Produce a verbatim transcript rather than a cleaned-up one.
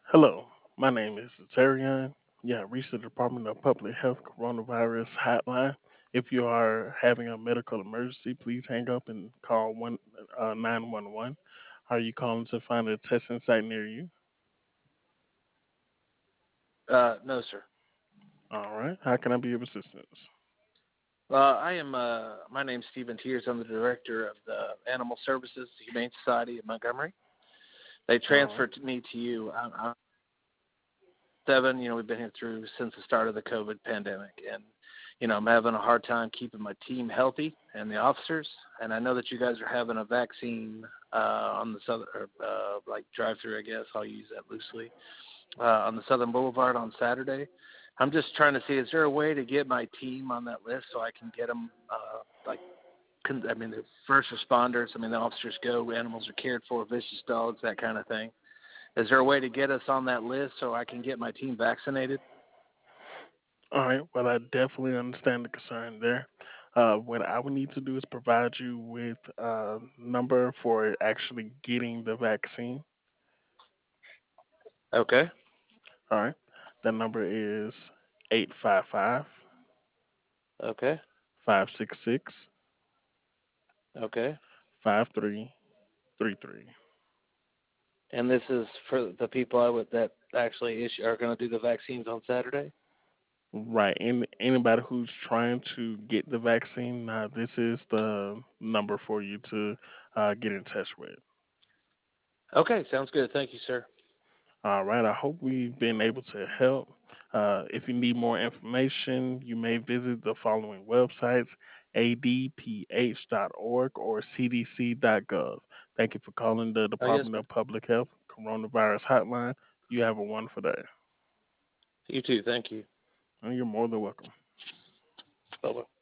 Hello, my name is Zarian. Yeah, reached the Department of Public Health Coronavirus Hotline. If you are having a medical emergency, please hang up and call one uh, nine one one. Are you calling to find a testing site near you? Uh, no, sir. All right. How can I be of assistance? Uh, I am. Uh, my name's Stephen Tears. I'm the director of the Animal Services Humane Society of Montgomery. They All right. transferred me to you. I'm, I'm seven. You know, we've been here through since the start of the COVID pandemic, and you know, I'm having a hard time keeping my team healthy and the officers. And I know that you guys are having a vaccine uh, on the southern, or, uh, like drive-through. I guess I'll use that loosely uh, on the Southern Boulevard on Saturday. I'm just trying to see, is there a way to get my team on that list so I can get them, uh, like, con- I mean, the first responders, I mean, the officers go, animals are cared for, vicious dogs, that kind of thing. Is there a way to get us on that list so I can get my team vaccinated? All right. Well, I definitely understand the concern there. Uh, what I would need to do is provide you with a number for actually getting the vaccine. Okay. All right. That number is eight five five Okay. five six six Okay. five three three three. And this is for the people I would, that actually issue, are going to do the vaccines on Saturday? Right. And anybody who's trying to get the vaccine, uh, this is the number for you to uh, get in touch with. Okay. Sounds good. Thank you, sir. All right. I hope we've been able to help. Uh, if you need more information, you may visit the following websites: a d p h dot org or c d c dot gov. Thank you for calling the Oh, yes, Department sir. of Public Health Coronavirus Hotline. You have a wonderful day. You too. Thank you. And you're more than welcome. Bye-bye.